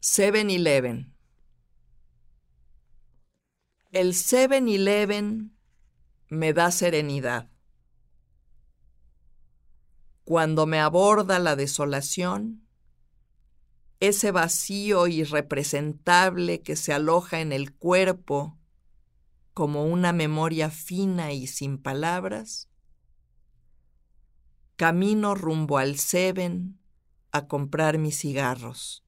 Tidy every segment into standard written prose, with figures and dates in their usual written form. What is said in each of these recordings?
7-Eleven. El 7-Eleven me da serenidad. Cuando me aborda la desolación, ese vacío irrepresentable que se aloja en el cuerpo como una memoria fina y sin palabras, camino rumbo al 7 a comprar mis cigarros.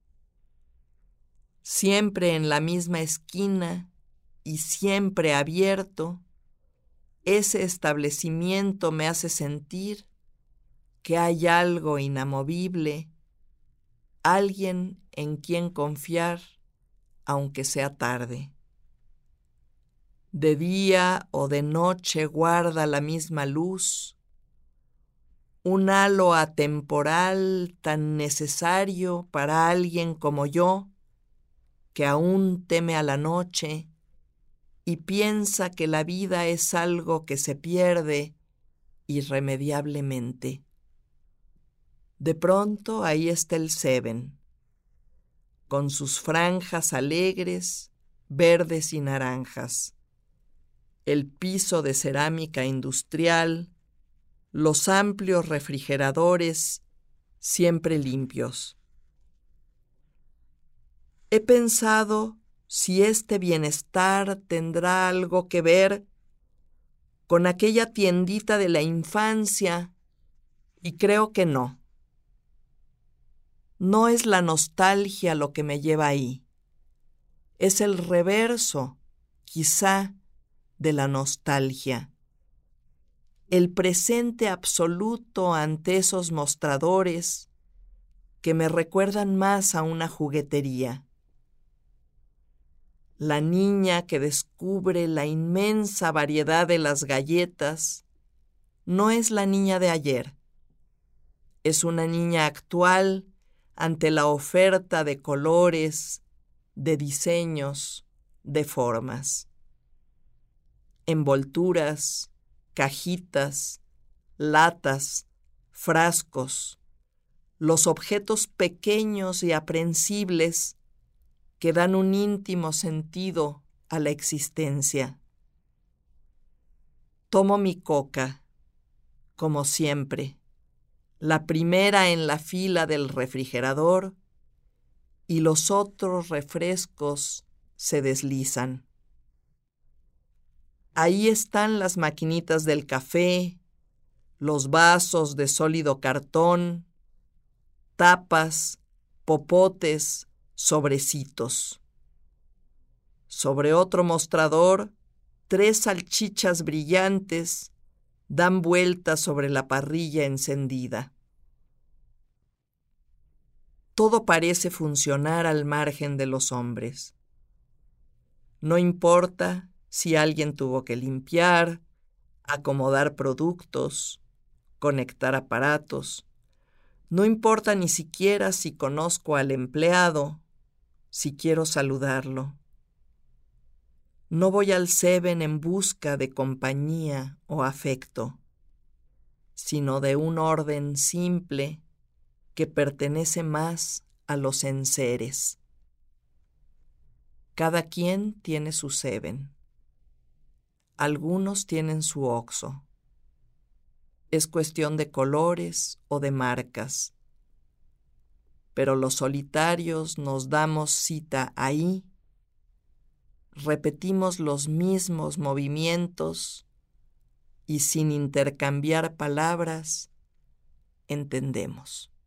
Siempre en la misma esquina y siempre abierto, ese establecimiento me hace sentir que hay algo inamovible, alguien en quien confiar, aunque sea tarde. De día o de noche guarda la misma luz, un halo atemporal tan necesario para alguien como yo, que aún teme a la noche y piensa que la vida es algo que se pierde irremediablemente. De pronto ahí está el 7, con sus franjas alegres, verdes y naranjas, el piso de cerámica industrial, los amplios refrigeradores siempre limpios. He pensado si este bienestar tendrá algo que ver con aquella tiendita de la infancia, y creo que no. No es la nostalgia lo que me lleva ahí. Es el reverso, quizá, de la nostalgia. El presente absoluto ante esos mostradores que me recuerdan más a una juguetería. La niña que descubre la inmensa variedad de las galletas no es la niña de ayer. Es una niña actual ante la oferta de colores, de diseños, de formas. Envolturas, cajitas, latas, frascos, los objetos pequeños y aprehensibles que dan un íntimo sentido a la existencia. Tomo mi coca, como siempre, la primera en la fila del refrigerador, y los otros refrescos se deslizan. Ahí están las maquinitas del café, los vasos de sólido cartón, tapas, popotes, sobrecitos. Sobre otro mostrador, 3 salchichas brillantes dan vueltas sobre la parrilla encendida. Todo parece funcionar al margen de los hombres. No importa si alguien tuvo que limpiar, acomodar productos, conectar aparatos. No importa ni siquiera si conozco al empleado, si quiero saludarlo. No voy al 7 en busca de compañía o afecto, sino de un orden simple que pertenece más a los enseres. Cada quien tiene su 7. Algunos tienen su Oxxo. Es cuestión de colores o de marcas. Pero los solitarios nos damos cita ahí, repetimos los mismos movimientos y sin intercambiar palabras, entendemos.